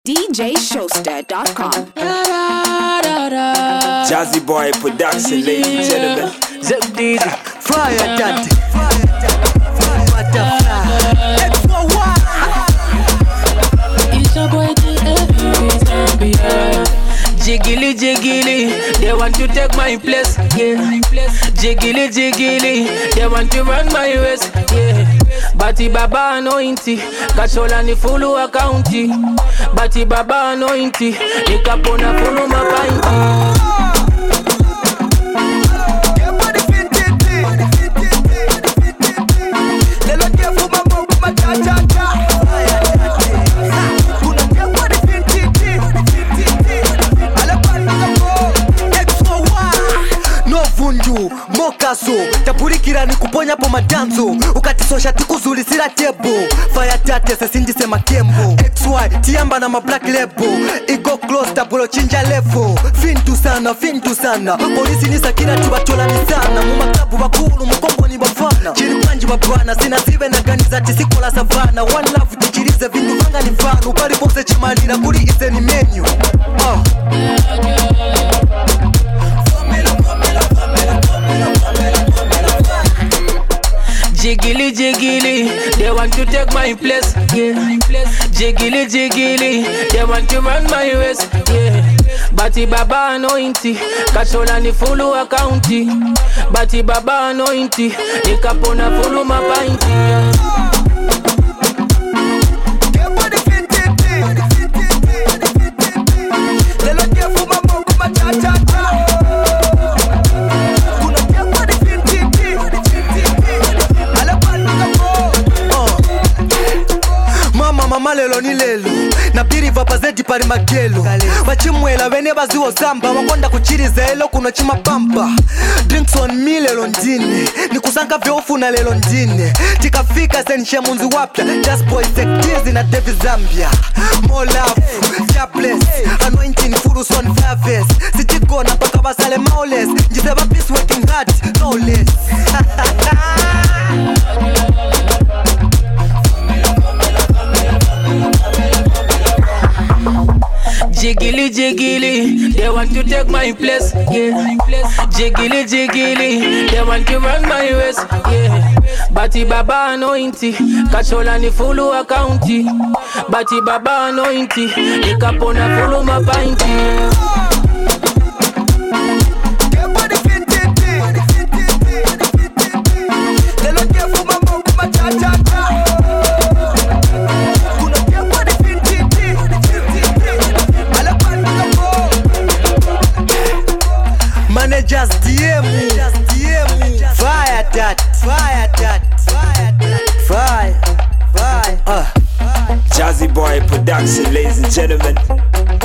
DJShowster.com. Jazzy Boy Production, ladies and gentlemen. ZDZ, fire daddy, butterfly. It's your boy Jiggly, jiggly, they want to take my place, yeah. Jiggly, jiggly, they want to run my waist, yeah. Bati baba anointi, kashola ni fulu akaunti. Bati baba anointi, nikapona fulu mapainti. Mokaso, tapurikira ni kuponya po madanzo. Ukatisosha tikuzuli sila tebo. Fire tate se sindise makembo. XY, tiamba na ma black label. Igo close tabulo chinja level. Fintu sana. Polisi ni sakina tibatola ni sana. Mumakabu bakulu, mukombo ni bafana. Chiri panji babwana, sina zive na gani za tisiko la savana. One love tichirize vindu vanga ni vanu. Pari pose chimalira kuri ise ni menu. Jiggly, jiggly, they want to take my place, yeah. Jiggly, jiggly, they want to run my waist, yeah. Bati baba anointi, kashola ni fulu akaunti. Bati baba anointi, nikapona fulu mapainti, yeah. Mama lelo ni lelo na biri vapa zedi pari magelo vachimwela vene vaziwo zamba wakonda kuchiriza elo kuno chima pampa. Drinks on me lelo ndine nikusanka vyofuna lelo ndine tikafika senishe munzi wapya Just boy sektizi na Devi Zambia. More love, jobless, anointing furu son faves. Sichikona paka basale maules njise vapis working hard, no less. Jiggly, jiggly, they want to take my place, yeah. Jiggly, jiggly, they want to run my waist, yeah. Bati baba anointi, kashola ni fulu akaunti. Bati baba anointi, nikapona fulu mapainti. Just DM, fire that. Jazzy Boy Production, ladies and gentlemen.